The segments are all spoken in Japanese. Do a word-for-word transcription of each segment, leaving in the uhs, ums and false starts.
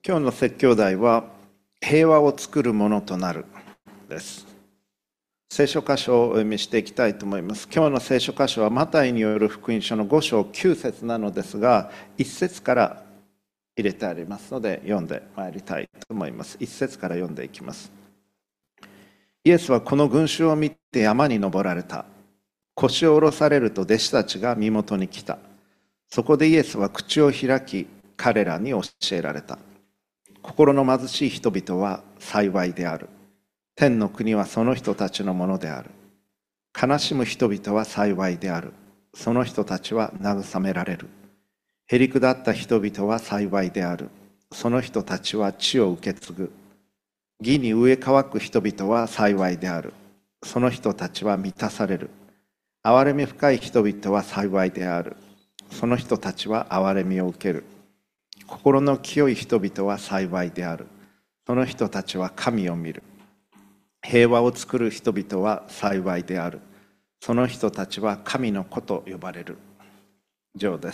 今日の説教題は平和を作るものとなるです。聖書箇所をお読みしていきたいと思います。今日の聖書箇所はマタイによる福音書のご章きゅう節なのですが、いち節から入れてありますので読んでまいりたいと思います。いち節から読んでいきます。イエスはこの群衆を見て山に登られた。腰を下ろされると弟子たちが身元に来た。そこでイエスは口を開き彼らに教えられた。心の貧しい人々は幸いである。天の国はその人たちのものである。悲しむ人々は幸いである。その人たちは慰められる。へりくだった人々は幸いである。その人たちは地を受け継ぐ。義に飢え渇く人々は幸いである。その人たちは満たされる。憐れみ深い人々は幸いである。その人たちは憐れみを受ける。心の清い人々は幸いである。その人たちは神を見る。平和を作る人々は幸いである。その人たちは神の子と呼ばれる。以上です。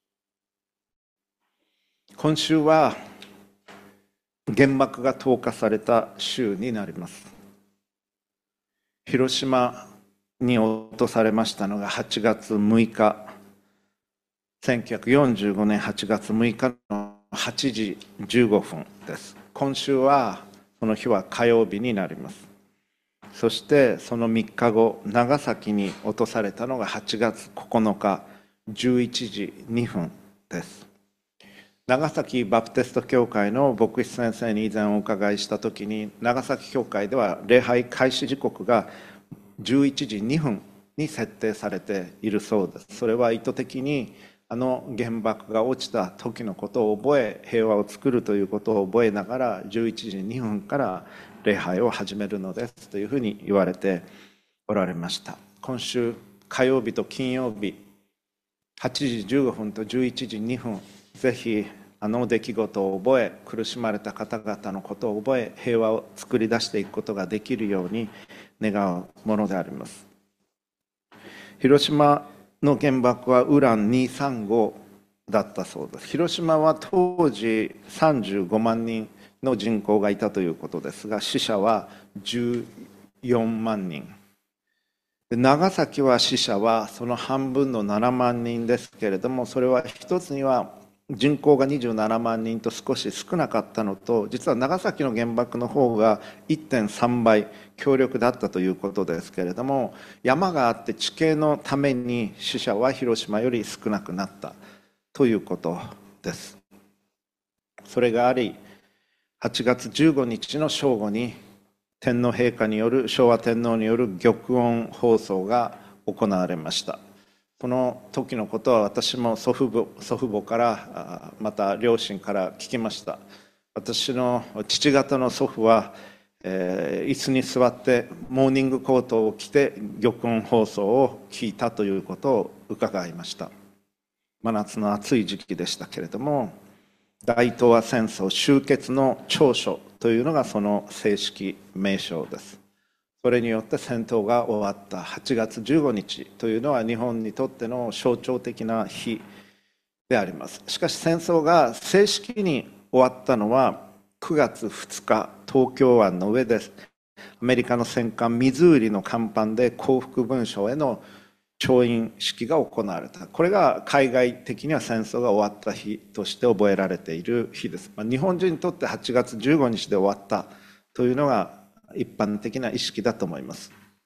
今週は原爆が投下された週になります。広島に落とされましたのがはちがつむいか、せんきゅうひゃくよんじゅうごねんはちがつむいかのはちじじゅうごふんです。今週はその日は火曜日になります。そしてそのみっかご、長崎に落とされたのがはちがつここのかじゅういちじにふんです。長崎バプテスト教会の牧師先生に以前お伺いしたときに、長崎教会では礼拝開始時刻がじゅういちじにふんに設定されているそうです。それは意図的にあの原爆が落ちた時のことを覚え、平和を作るということを覚えながらじゅういちじにふんから礼拝を始めるのですというふうに言われておられました。今週火曜日と金曜日はちじじゅうごふんとじゅういちじにふん、ぜひあの出来事を覚え、苦しまれた方々のことを覚え、平和を作り出していくことができるように願うものであります。広島の原爆はウランにひゃくさんじゅうごだったそうです。広島は当時さんじゅうごまんにんの人口がいたということですが、死者はじゅうよんまんにん。長崎は死者はその半分のななまんにんですけれども、それは一つには人口がにじゅうななまんにんと少し少なかったのと、実は長崎の原爆の方が いってんさんばい強力だったということですけれども、山があって地形のために死者は広島より少なくなったということです。それがあり、はちがつじゅうごにちの正午に天皇陛下による昭和天皇による玉音放送が行われました。この時のことは私も祖父母、祖父母からまた両親から聞きました。私の父方の祖父は、えー、椅子に座ってモーニングコートを着て玉音放送を聞いたということを伺いました。真夏の暑い時期でしたけれども、大東亜戦争終結の詔書というのがその正式名称です。それによって戦闘が終わったはちがつじゅうごにちというのは日本にとっての象徴的な日であります。しかし戦争が正式に終わったのはくがつふつか、東京湾の上でアメリカの戦艦ミズーリの甲板で降伏文書への調印式が行われた。これが海外的には戦争が終わった日として覚えられている日です。日本人にとってはちがつじゅうごにちで終わったというのが一般的な意識だと思います。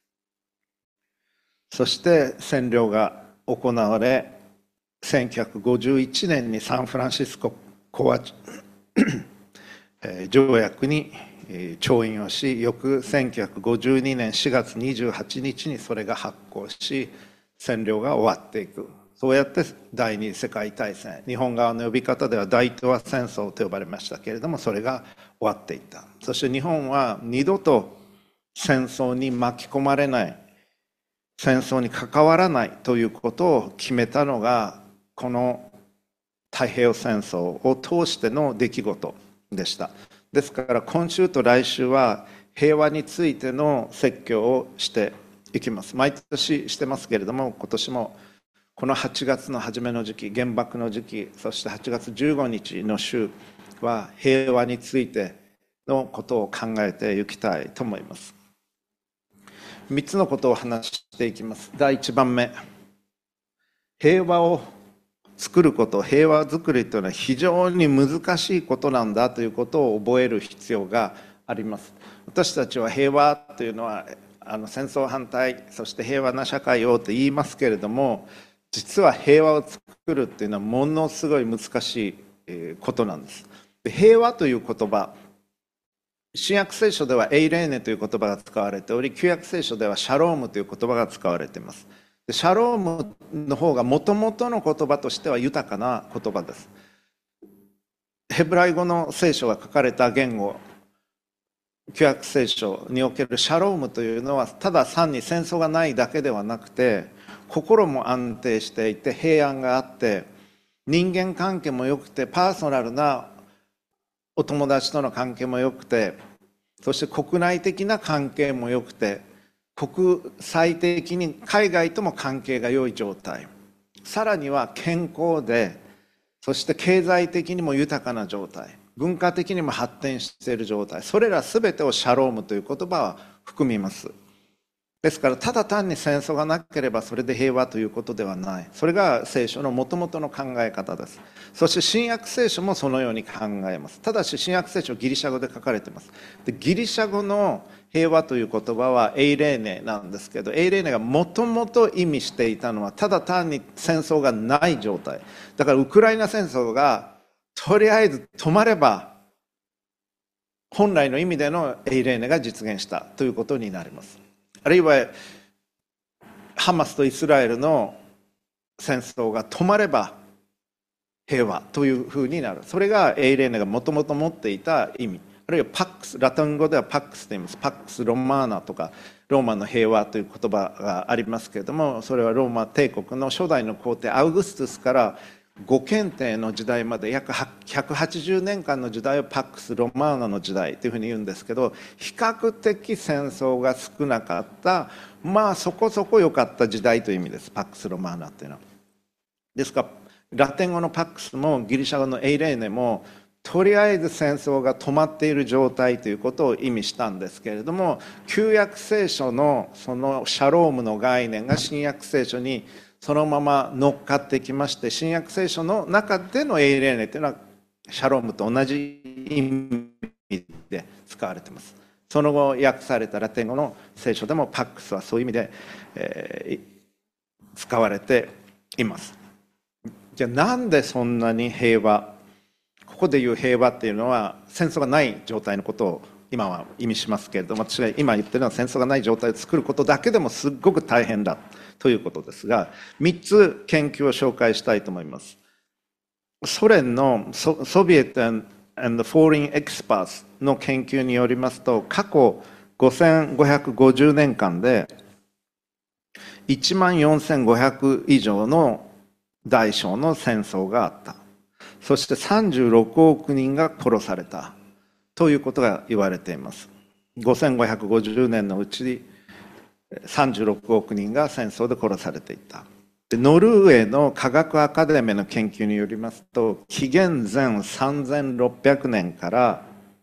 そして占領が行われ、せんきゅうひゃくごじゅういちねんにサンフランシスコ講和条約に調印をし、翌せんきゅうひゃくごじゅうにねんしがつにじゅうはちにちにそれが発効し、占領が終わっていく。そうやって第二次世界大戦、日本側の呼び方では大東亜戦争と呼ばれましたけれども、それが終わっていった。そして日本は二度と戦争に巻き込まれない、戦争に関わらないということを決めたのがこの太平洋戦争を通しての出来事でした。ですから今週と来週は平和についての説教をしていきます。毎年してますけれども、今年もこのはちがつの初めの時期、原爆の時期、そしてはちがつじゅうごにちの週、 は平和についてのことを考えていきたいと思います。みっつのことを話していきます。だいいちばんめ、平和を作ること、平和作りというのは非常に難しいことなんだということを覚える必要があります。私たちは平和というのはあの戦争反対、そして平和な社会をと言いますけれども、実は平和を作るっていうのはものすごい難しいことなんです。で、平和という言葉、新約聖書ではエイレーネという言葉が使われており、旧約聖書ではシャロームという言葉が使われています。で、シャロームの方がもともとの言葉としては豊かな言葉です。ヘブライ語の聖書が書かれた言語、旧約聖書におけるシャロームというのは、ただ単に戦争がないだけではなくて、心も安定していて平安があって、人間関係も良くて、パーソナルなお友達との関係も良くて、そして国内的な関係も良くて、国際的に海外とも関係が良い状態、さらには健康で、そして経済的にも豊かな状態、文化的にも発展している状態、それら全てをシャロームという言葉は含みます。ですから、ただ単に戦争がなければそれで平和ということではない。それが聖書のもともとの考え方です。そして新約聖書もそのように考えます。ただし新約聖書はギリシャ語で書かれています。で、ギリシャ語の平和という言葉はエイレーネなんですけど、エイレーネがもともと意味していたのはただ単に戦争がない状態。だからウクライナ戦争がとりあえず止まれば、本来の意味でのエイレーネが実現したということになります。あるいはハマスとイスラエルの戦争が止まれば平和というふうになる。それがエイレーネがもともと持っていた意味。あるいはパックス、ラテン語ではパックスと言います。パックス・ロマーナとかローマの平和という言葉がありますけれども、それはローマ帝国の初代の皇帝アウグストゥスから五検定の時代まで約ひゃくはちじゅうねんかんの時代をパックス・ロマーナの時代というふうに言うんですけど、比較的戦争が少なかった、まあそこそこ良かった時代という意味です。パックス・ロマーナっていうのは。ですからラテン語のパックスもギリシャ語のエイレーネもとりあえず戦争が止まっている状態ということを意味したんですけれども、旧約聖書のそのシャロームの概念が新約聖書にそのまま乗っかってきまして、新約聖書の中でのエイレーネというのはシャロームと同じ意味で使われています。その後訳されたラテン語の聖書でもパックスはそういう意味で、えー、使われています。じゃあなんでそんなに平和、ここでいう平和っていうのは戦争がない状態のことを今は意味しますけれども、私が今言ってるのは戦争がない状態を作ることだけでもすっごく大変だということですが、みっつ研究を紹介したいと思います。ソ連のソ、ソビエト and Foreign Experts の研究によりますと、過去ごせんごひゃくごじゅうねんかんでいちまんよんせんごひゃく以上の大小の戦争があった。そしてさんじゅうろくおくにんが殺されたということが言われています。ごせんごひゃくごじゅうねんのうちさんじゅうろくおくにんが戦争で殺されていた。でノルウェーの科学アカデミーの研究によりますと、紀元前さんぜんろっぴゃくねんから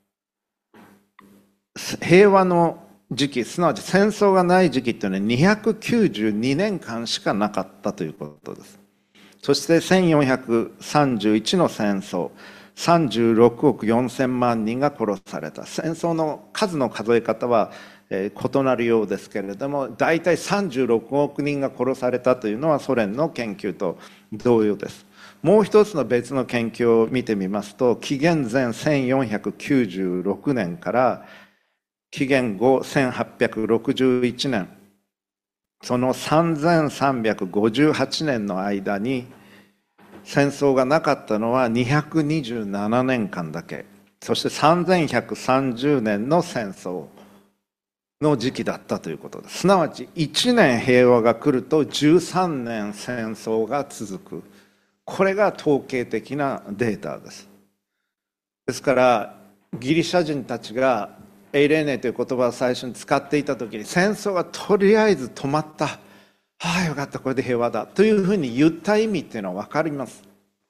平和の時期、すなわち戦争がない時期というのはにひゃくきゅうじゅうにねんかんしかなかったということです。そしてせんよんひゃくさんじゅういちの戦争、さんじゅうろくおくよんせんまんにんが殺された。戦争の数の数え方は異なるようですけれども、大体さんじゅうろくおくにんが殺されたというのはソ連の研究と同様です。もう一つの別の研究を見てみますと、紀元前せんよんひゃくきゅうじゅうろくねんから紀元後せんはっぴゃくろくじゅういちねん、そのさんぜんさんびゃくごじゅうはちねんの間に戦争がなかったのはにひゃくにじゅうななねんかんだけ。そしてさんぜんひゃくさんじゅうねんの戦争の時期だったということです。すなわちいちねん平和が来るとじゅうさんねん戦争が続く。これが統計的なデータです。ですからギリシャ人たちがエイレーネという言葉を最初に使っていた時に、戦争がとりあえず止まった、ああよかったこれで平和だというふうに言った意味っていうのは分かります。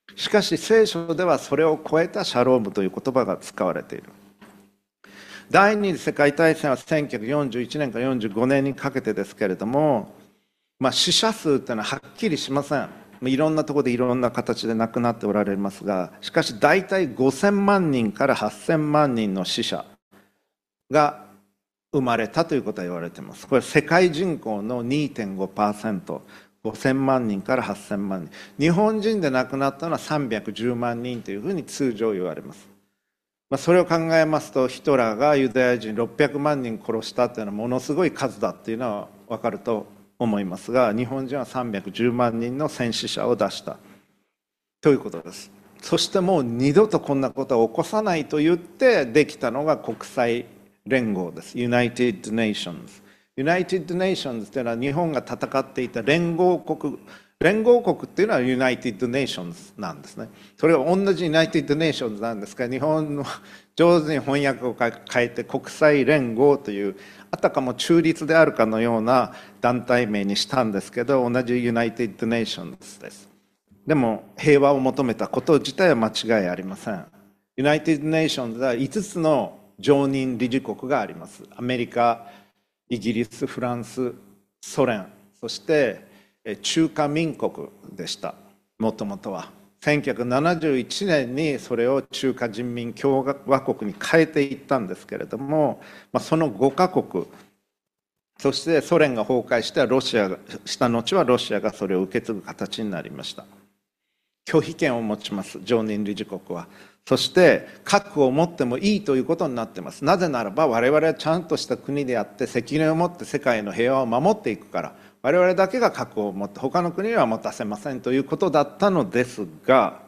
しかし聖書ではそれを超えたシャロームという言葉が使われている。第二次世界大戦はせんきゅうひゃくよんじゅういちねんからよんじゅうごねんにかけてですけれども、まあ、死者数っていうのははっきりしません。いろんなところでいろんな形で亡くなっておられますが、しかし大体ごせんまんにんからはっせんまんにんの死者が生まれたということは言われています。これ世界人口の にてんごパーセント、ごせんまんにんからはっせんまんにん。日本人で亡くなったのはさんびゃくじゅうまんにんというふうに通常言われます。まあ、それを考えますと、ヒトラーがユダヤ人ろっぴゃくまんにん殺したというのはものすごい数だっていうのは分かると思いますが、日本人はさんびゃくじゅうまんにんの戦死者を出したということです。そしてもう二度とこんなことを起こさないと言ってできたのが国際連合です。United Nations。United Nations というのは日本が戦っていた連合国、連合国っていうのは United Nations なんですね。それは同じ United Nations なんですが、日本の上手に翻訳を変えて国際連合という、あたかも中立であるかのような団体名にしたんですけど、同じ United Nations です。でも平和を求めたこと自体は間違いありません。United Nations は五つの常任理事国があります。アメリカ、イギリス、フランス、ソ連、そして中華民国でした。もともとはせんきゅうひゃくななじゅういちねんにそれを中華人民共和国に変えていったんですけれども、まあ、そのごカ国、そしてソ連が崩壊してロシアがした後はロシアがそれを受け継ぐ形になりました。拒否権を持ちます、常任理事国は。そして核を持ってもいいということになっています。なぜならば我々はちゃんとした国であって責任を持って世界の平和を守っていくから、我々だけが核を持って他の国には持たせませんということだったのですが、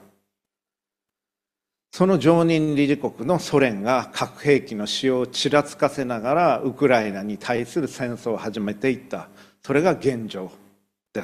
その常任理事国のソ連が核兵器の使用をちらつかせながらウクライナに対する戦争を始めていった。それが現状です。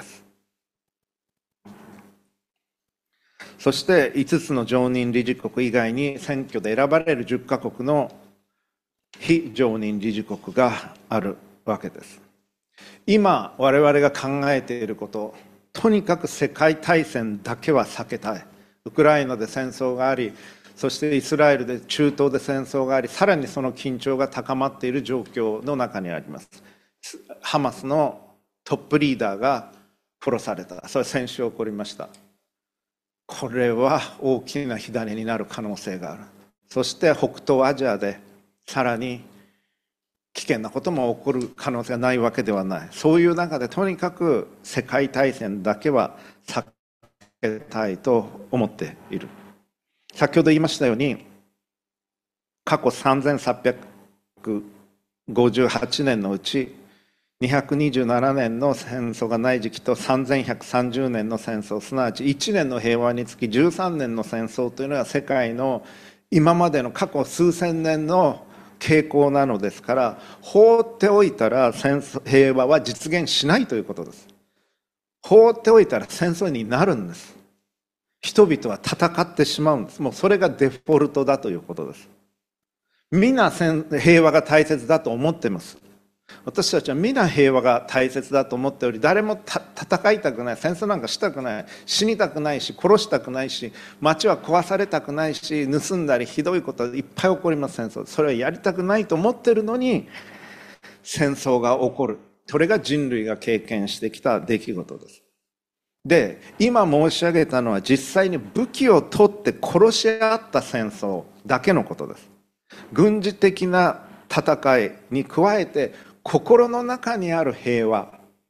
そしていつつの常任理事国以外に選挙で選ばれるじゅっカ国の非常任理事国があるわけです。今我々が考えていること、とにかく世界大戦だけは避けたい。ウクライナで戦争があり、そしてイスラエルで中東で戦争があり、さらにその緊張が高まっている状況の中にあります。ハマスのトップリーダーが殺された。それは先週起こりました。これは大きな火種になる可能性がある。そして北東アジアでさらに危険なことも起こる可能性がないわけではない。そういう中でとにかく世界大戦だけは避けたいと思っている。先ほど言いましたように、過去さんぜんさんびゃくごじゅうはちねんのうちにひゃくにじゅうななねんの戦争がない時期とさんぜんひゃくさんじゅうねんの戦争、すなわちいちねんの平和につきじゅうさんねんの戦争というのは世界の今までの過去数千年の傾向なのですから、放っておいたら戦争平和は実現しないということです。放っておいたら戦争になるんです。人々は戦ってしまうんです。もうそれがデフォルトだということです。みんな平和が大切だと思っています。私たちは皆平和が大切だと思っており、誰も戦いたくない、戦争なんかしたくない、死にたくないし、殺したくないし、町は壊されたくないし、盗んだりひどいこといっぱい起こります。戦争、それはやりたくないと思ってるのに戦争が起こる。それが人類が経験してきた出来事です。で、今申し上げたのは実際に武器を取って殺し合った戦争だけのことです。軍事的な戦いに加えて心の中にある平和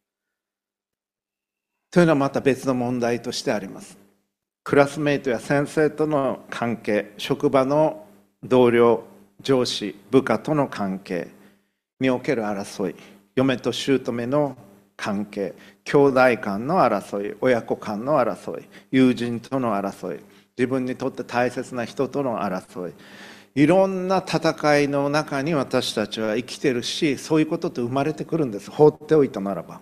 というのはまた別の問題としてあります。クラスメイトや先生との関係、職場の同僚、上司、部下との関係における争い、嫁と姑の関係、兄弟間の争い、親子間の争い、友人との争い、自分にとって大切な人との争い、いろんな戦いの中に私たちは生きてるし、そういうことって生まれてくるんです。放っておいたならば。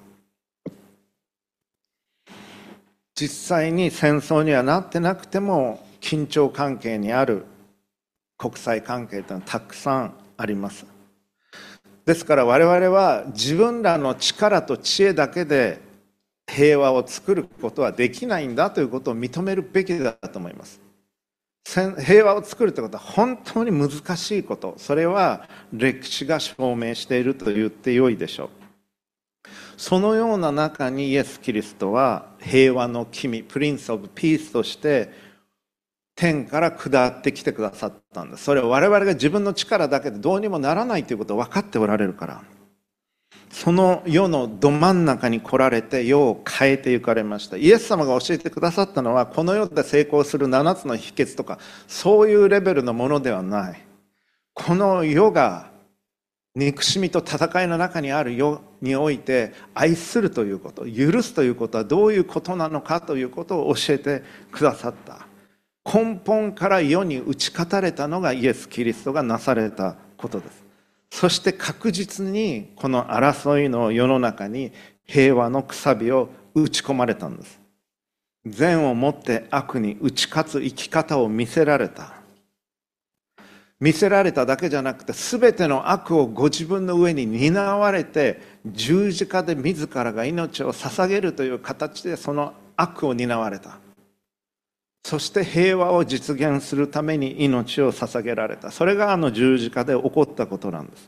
実際に戦争にはなってなくても緊張関係にある国際関係というのはたくさんあります。ですから我々は自分らの力と知恵だけで平和を作ることはできないんだということを認めるべきだと思います。平和を作るということは本当に難しいこと、それは歴史が証明していると言ってよいでしょう。そのような中にイエス・キリストは平和の君、プリンス・オブ・ピースとして天から下ってきてくださったんです。それは我々が自分の力だけでどうにもならないということを分かっておられるから。その世のど真ん中に来られて世を変えていかれました。イエス様が教えてくださったのはこの世で成功するななつの秘訣とかそういうレベルのものではない。この世が憎しみと戦いの中にある世において愛するということ、許すということはどういうことなのかということを教えてくださった。根本から世に打ち勝たれたのがイエス・キリストがなされたことです。そして確実にこの争いの世の中に平和のくさびを打ち込まれたんです。善をもって悪に打ち勝つ生き方を見せられた。見せられただけじゃなくて全ての悪をご自分の上に担われて十字架で自らが命を捧げるという形でその悪を担われた。そして平和を実現するために命を捧げられた。それがあの十字架で起こったことなんです。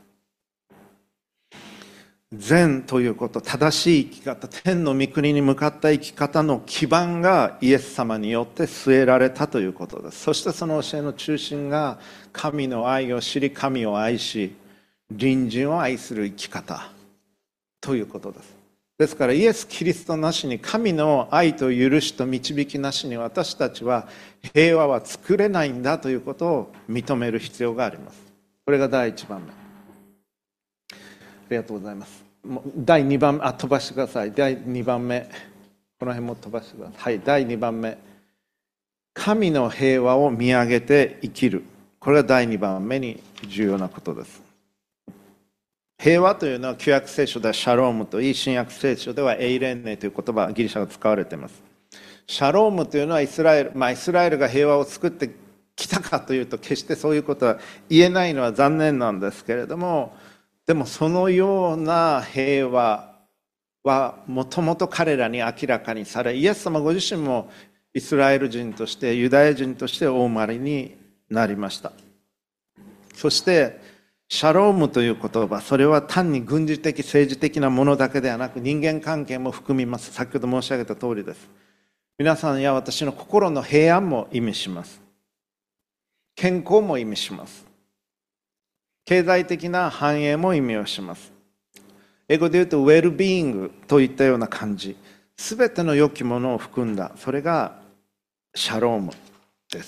善ということ、正しい生き方、天の御国に向かった生き方の基盤がイエス様によって据えられたということです。そしてその教えの中心が神の愛を知り、神を愛し、隣人を愛する生き方ということです。ですからイエス・キリストなしに、神の愛と許しと導きなしに私たちは平和は作れないんだということを認める必要があります。これが第一番目。ありがとうございます。もうだいにばんめ、あ、飛ばしてください。だいにばんめ、この辺も飛ばしてください。はい、だいにばんめ。神の平和を見上げて生きる。これがだいにばんめに重要なことです。平和というのは旧約聖書ではシャロームといい、新約聖書ではエイレンネという言葉、ギリシャが使われています。シャロームというのはイスラエル、まあイスラエルが平和を作ってきたかというと決してそういうことは言えないのは残念なんですけれども、でもそのような平和はもともと彼らに明らかにされ、イエス様ご自身もイスラエル人としてユダヤ人としてお生まれになりました。そしてシャロームという言葉、それは単に軍事的政治的なものだけではなく人間関係も含みます。先ほど申し上げた通りです。皆さんや私の心の平安も意味します。健康も意味します。経済的な繁栄も意味をします。英語で言うとウェルビーイングといったような感じ、すべての良きものを含んだ、それがシャロームです。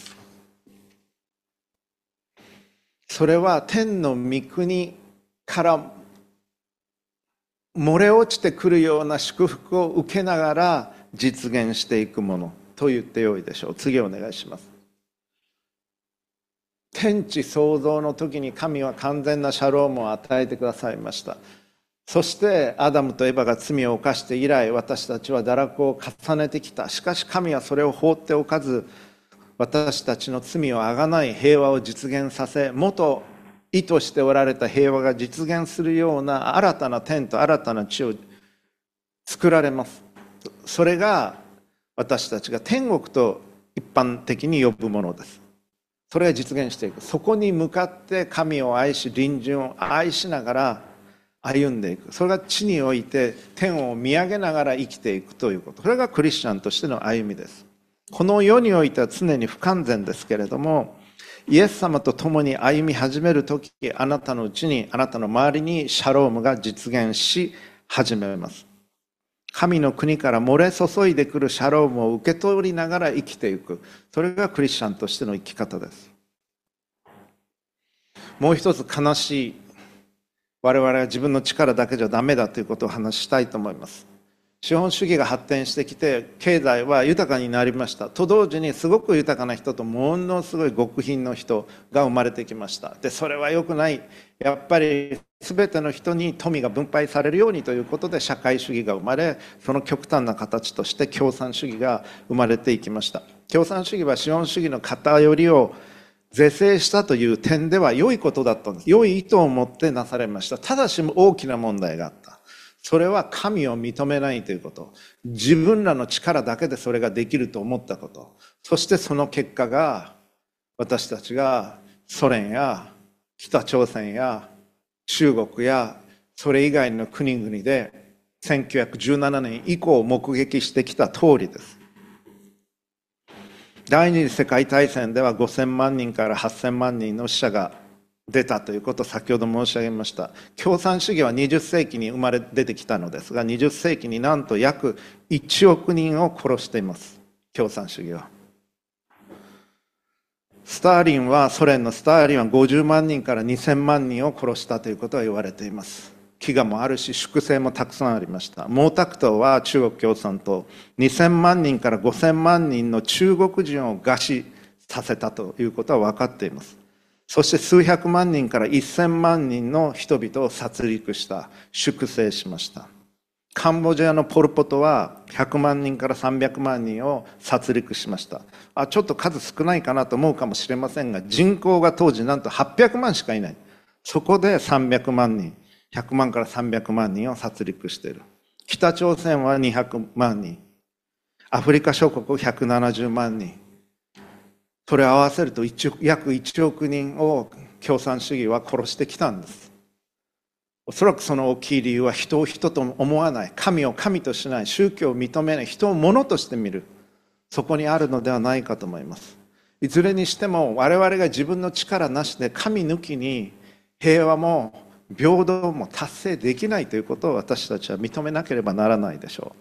それは天の御国から漏れ落ちてくるような祝福を受けながら実現していくものと言ってよいでしょう。次お願いします。天地創造の時に神は完全なシャロームを与えてくださいました。そしてアダムとエバが罪を犯して以来、私たちは堕落を重ねてきた。しかし神はそれを放っておかず、私たちの罪をあがない平和を実現させ、元意図しておられた平和が実現するような新たな天と新たな地を作られます。それが私たちが天国と一般的に呼ぶものです。それが実現していく。そこに向かって神を愛し隣人を愛しながら歩んでいく。それが地において天を見上げながら生きていくということ。それがクリスチャンとしての歩みです。この世においては常に不完全ですけれども、イエス様と共に歩み始めるとき、あなたのうちに、あなたの周りにシャロームが実現し始めます。神の国から漏れ注いでくるシャロームを受け取りながら生きていく。それがクリスチャンとしての生き方です。もう一つ悲しい、我々は自分の力だけじゃダメだということを話したいと思います。資本主義が発展してきて経済は豊かになりました。と同時にすごく豊かな人とものすごい極貧の人が生まれてきました。で、それは良くない。やっぱり全ての人に富が分配されるようにということで社会主義が生まれ、その極端な形として共産主義が生まれていきました。共産主義は資本主義の偏りを是正したという点では良いことだったんです。良い意図を持ってなされました。ただし大きな問題があった。 それは神を認めないということ。自分らの力だけでそれができると思ったこと。そしてその結果が、私たちがソ連や北朝鮮や中国やそれ以外の国々でせんきゅうひゃくじゅうななねん以降目撃してきた通りです。第二次世界大戦ではごせんまんにんからはっせんまんにんの死者が出たということを先ほど申し上げました。共産主義はにじゅっせいきに生まれ出てきたのですが、にじゅっせいきになんと約いちおくにんを殺しています。共産主義は。スターリンは、ソ連のスターリンはごじゅうまんにんからにせんまんにんを殺したということが言われています。飢餓もあるし粛清もたくさんありました。毛沢東は中国共産党にせんまんにんからごせんまんにんの中国人を餓死させたということは分かっています。そして数百万人からせんまんにんの人々を殺戮した、粛清しました。カンボジアのポル・ポトはひゃくまんにんからさんびゃくまんにんを殺戮しました。あ、ちょっと数少ないかなと思うかもしれませんが、人口が当時なんとはっぴゃくまんしかいない。そこでさんびゃくまんにん、ひゃくまんからさんびゃくまんにんを殺戮している。北朝鮮はにひゃくまんにん、アフリカ諸国ひゃくななじゅうまんにん、それを合わせると約いちおくにんを共産主義は殺してきたんです。おそらくその大きい理由は、人を人と思わない、神を神としない、宗教を認めない、人を物として見る、そこにあるのではないかと思います。いずれにしても我々が自分の力なしで神抜きに平和も平等も達成できないということを私たちは認めなければならないでしょ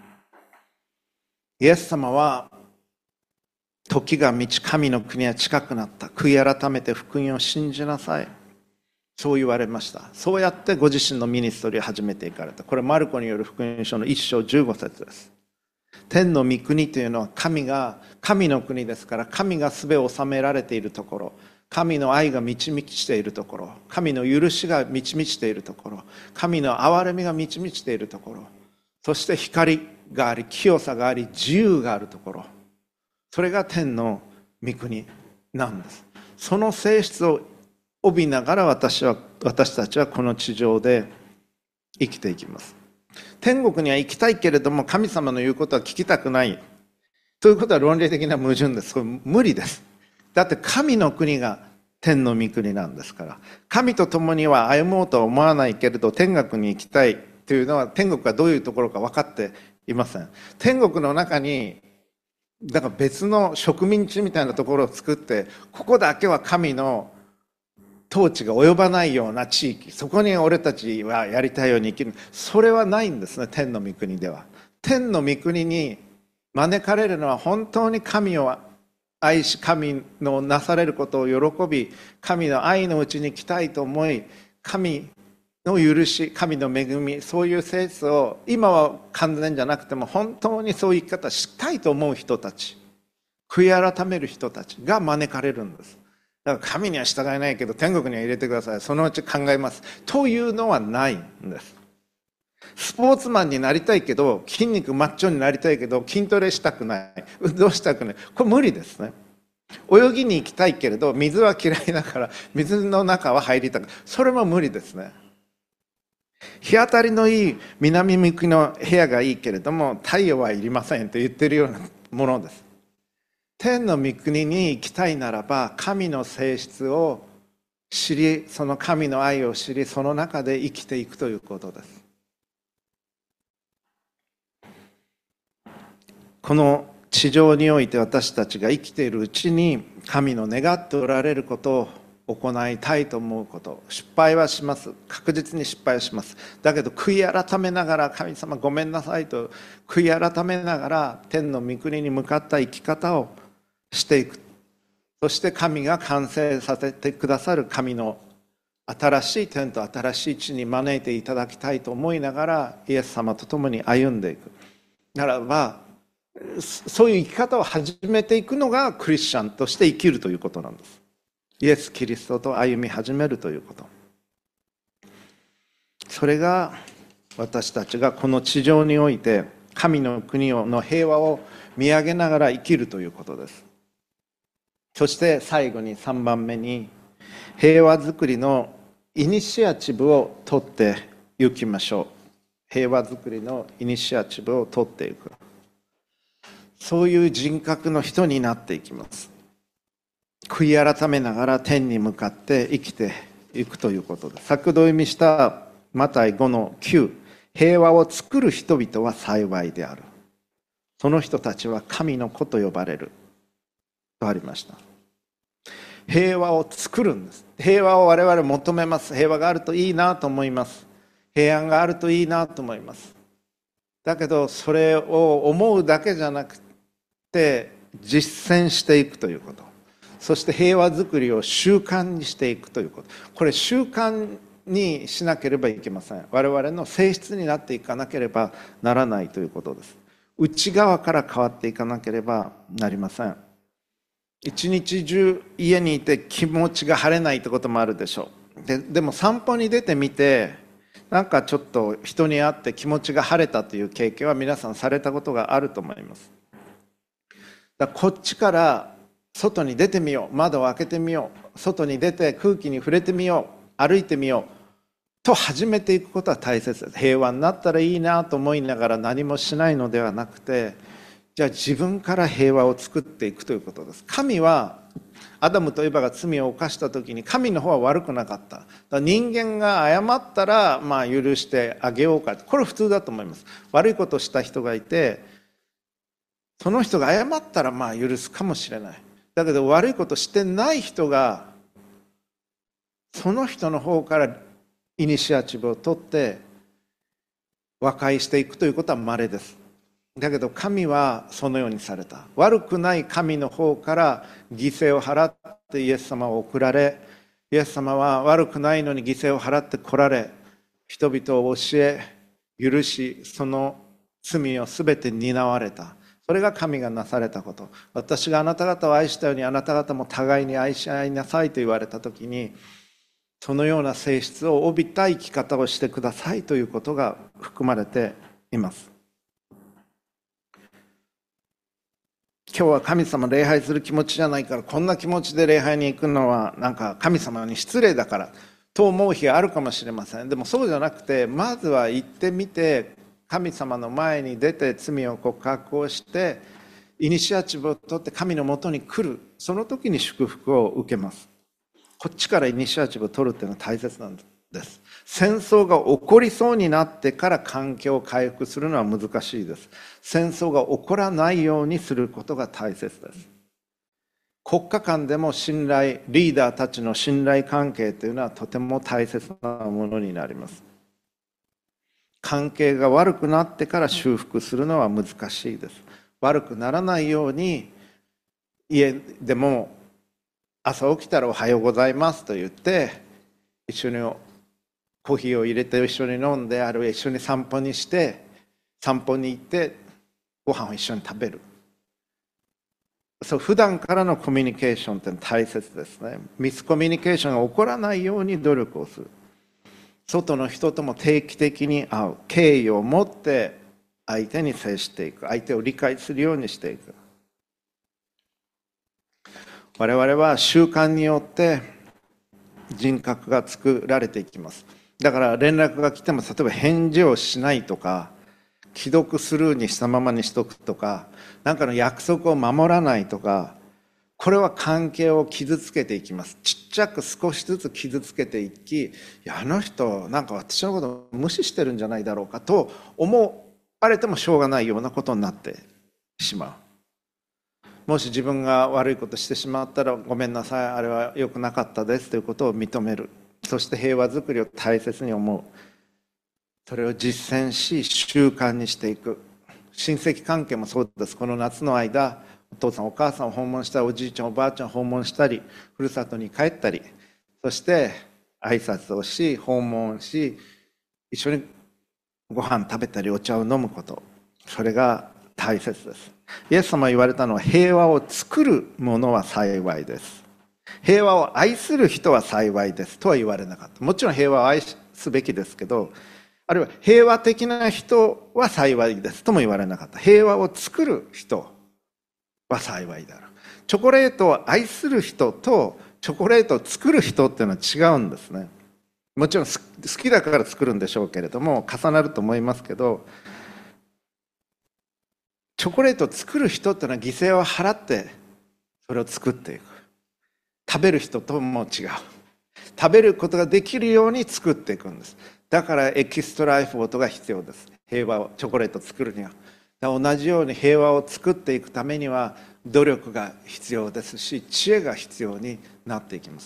う。イエス様は、時が満ち神の国は近くなった、悔い改めて福音を信じなさい、そう言われました。そうやってご自身のミニストリーを始めていかれた。これマルコによる福音書のいっ章じゅうご節です。天の御国というのは神が神の国ですから、神がすべを治められているところ、神の愛が満ち満ちているところ、神の許しが満ち満ちているところ、神の憐れみが満ち満ちているところ、そして光があり清さがあり自由があるところ、それが天の御国なんです。その性質を帯びながら私は私たちはこの地上で生きていきます。天国には行きたいけれども神様の言うことは聞きたくないということは論理的な矛盾です。それ無理です。だって神の国が天の御国なんですから。神と共には歩もうとは思わないけれど天国に行きたいというのは、天国がどういうところか分かっていません。天国の中にだから別の植民地みたいなところを作って、ここだけは神の統治が及ばないような地域、そこに俺たちはやりたいように生きる、それはないんですね。天の御国では。天の御国に招かれるのは、本当に神を愛し神のなされることを喜び、神の愛のうちに来たいと思い、神の許し、神の恵み、そういう性質を今は完全じゃなくても本当にそういう生き方したいと思う人たち、悔い改める人たちが招かれるんです。だから神には従えないけど天国には入れてください、そのうち考えますというのはないんです。スポーツマンになりたいけど、筋肉マッチョになりたいけど筋トレしたくない、運動したくない、これ無理ですね。泳ぎに行きたいけれど水は嫌いだから水の中は入りたくない、それも無理ですね。日当たりのいい南向きの部屋がいいけれども太陽はいりませんと言ってるようなものです。天の御国に行きたいならば、神の性質を知り、その神の愛を知り、その中で生きていくということです。この地上において私たちが生きているうちに、神の願っておられることを行いたいと思うこと、失敗はします。確実に失敗します。だけど悔い改めながら、神様ごめんなさいと悔い改めながら天の御国に向かった生き方をしていく。そして神が完成させてくださる神の新しい天と新しい地に招いていただきたいと思いながら、イエス様と共に歩んでいくならば、そういう生き方を始めていくのがクリスチャンとして生きるということなんです。イエス・キリストと歩み始めるということ、それが私たちがこの地上において神の国の平和を見上げながら生きるということです。そして最後にさんばんめに、平和づくりのイニシアチブを取っていきましょう。 平和づくりのイニシアチブを取っていく、そういう人格の人になっていきます。悔い改めながら天に向かって生きていくということです。先ほど読みしたマタイごのきゅう、平和を作る人々は幸いである。その人たちは神の子と呼ばれるとありました。平和を作るんです。平和を我々求めます。平和があるといいなと思います。平安があるといいなと思います。だけどそれを思うだけじゃなくて実践していくということ、そして平和づくりを習慣にしていくということ、これ習慣にしなければいけません。我々の性質になっていかなければならないということです。内側から変わっていかなければなりません。一日中家にいて気持ちが晴れないってこともあるでしょう。で、でも散歩に出てみてなんかちょっと人に会って気持ちが晴れたという経験は皆さんされたことがあると思います。だからこっちから外に出てみよう、窓を開けてみよう、外に出て空気に触れてみよう、歩いてみようと始めていくことは大切です。平和になったらいいなと思いながら何もしないのではなくて、じゃあ自分から平和を作っていくということです。神はアダムとエバが罪を犯した時に神の方は悪くなかった。だから人間が謝ったらまあ許してあげようか、これ普通だと思います。悪いことをした人がいてその人が謝ったらまあ許すかもしれない。だけど悪いことしてない人がその人の方からイニシアチブを取って和解していくということは稀です。だけど神はそのようにされた。悪くない神の方から犠牲を払ってイエス様を送られ、イエス様は悪くないのに犠牲を払って来られ、人々を教え許し、その罪をすべて担われた。それが神がなされたこと。私があなた方を愛したようにあなた方も互いに愛し合いなさいと言われた時に、そのような性質を帯びた生き方をしてくださいということが含まれています。今日は神様礼拝する気持ちじゃないから、こんな気持ちで礼拝に行くのはなんか神様に失礼だからと思う日があるかもしれません。でもそうじゃなくて、まずは行ってみて神様の前に出て罪を告白をしてイニシアチブを取って神のもとに来る。その時に祝福を受けます。こっちからイニシアチブを取るっていうのは大切なんです。戦争が起こりそうになってから関係を回復するのは難しいです。戦争が起こらないようにすることが大切です。国家間でも信頼、リーダーたちの信頼関係というのはとても大切なものになります。関係が悪くなってから修復するのは難しいです。悪くならないように家でも朝起きたらおはようございますと言って一緒にコーヒーを入れて一緒に飲んで、あるいは一緒に散歩にして散歩に行ってご飯を一緒に食べる。そう、普段からのコミュニケーションって大切ですね。ミスコミュニケーションが起こらないように努力をする。外の人とも定期的に会う、敬意を持って相手に接していく、相手を理解するようにしていく。我々は習慣によって人格が作られていきます。だから連絡が来ても例えば返事をしないとか、既読スルーにしたままにしとくとか、何かの約束を守らないとか、これは関係を傷つけていきます。ちっちゃく少しずつ傷つけていき、いやあの人なんか私のこと無視してるんじゃないだろうかと思われてもしょうがないようなことになってしまう。もし自分が悪いことしてしまったらごめんなさい、あれは良くなかったですということを認める。そして平和づくりを大切に思う。それを実践し習慣にしていく。親戚関係もそうです。この夏の間お父さんお母さんを訪問したり、おじいちゃんおばあちゃんを訪問したり、ふるさとに帰ったり、そして挨拶をし訪問し一緒にご飯食べたりお茶を飲むこと、それが大切です。イエス様が言われたのは、平和を作る者は幸いです。平和を愛する人は幸いですとは言われなかった。もちろん平和を愛すべきですけど、あるいは平和的な人は幸いですとも言われなかった。平和を作る人は幸いだろう。チョコレートを愛する人とチョコレートを作る人っていうのは違うんですね。 もちろん好きだから作るんでしょうけれども、重なると思いますけど、チョコレートを作る人っていうのは犠牲を払ってそれを作っていく。食べる人とも違う。食べることができるように作っていくんです。だからエキストラエフォートが必要です。平和を、チョコレートを作るには。同じように平和を作っていくためには努力が必要ですし、知恵が必要になっていきます。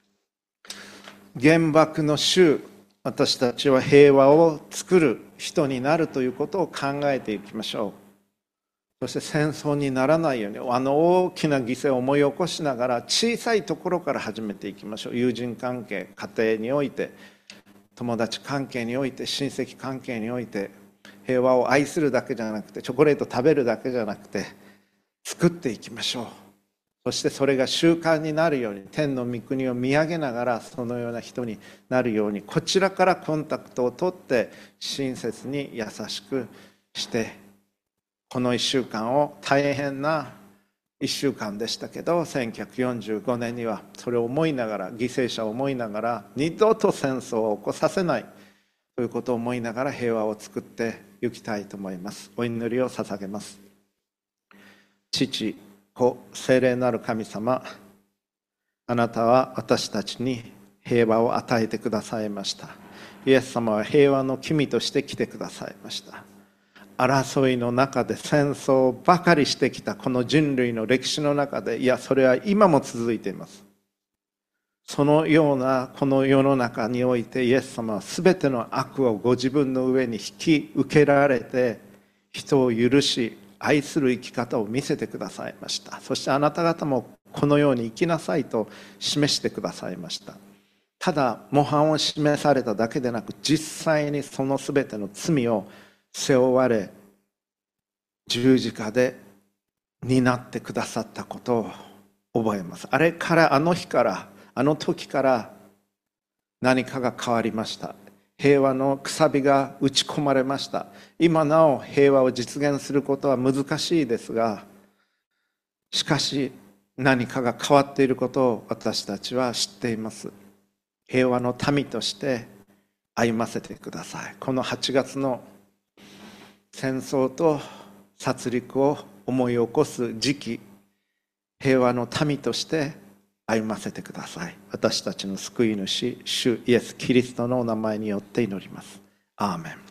原爆の週、私たちは平和を作る人になるということを考えていきましょう。そして戦争にならないように、あの大きな犠牲を思い起こしながら小さいところから始めていきましょう。友人関係、家庭において、友達関係において、親戚関係において、平和を愛するだけじゃなくて、チョコレート食べるだけじゃなくて、作っていきましょう。そしてそれが習慣になるように、天の御国を見上げながらそのような人になるように、こちらからコンタクトを取って親切に優しくして、このいっしゅうかんを、大変ないっしゅうかんでしたけど、せんきゅうひゃくよんじゅうごねんにはそれを思いながら、犠牲者を思いながら、二度と戦争を起こさせないということを思いながら平和を作っていきたいと思います。お祈りを捧げます。父、子、聖霊なる神様、あなたは私たちに平和を与えてくださいました。イエス様は平和の君として来てくださいました。争いの中で戦争ばかりしてきたこの人類の歴史の中で、いやそれは今も続いています。そのようなこの世の中において、イエス様は全ての悪をご自分の上に引き受けられて、人を許し愛する生き方を見せてくださいました。そしてあなた方もこのように生きなさいと示してくださいました。ただ模範を示されただけでなく、実際にその全ての罪を背負われ、十字架で担ってくださったことを覚えます。あれから、あの日から、あの時から何かが変わりました。平和のくさびが打ち込まれました。今なお平和を実現することは難しいですが、しかし何かが変わっていることを私たちは知っています。平和の民として歩ませてください。このはちがつの戦争と殺戮を思い起こす時期、平和の民として歩ませてください。私たちの救い主、主イエス・キリストのお名前によって祈ります。アーメン。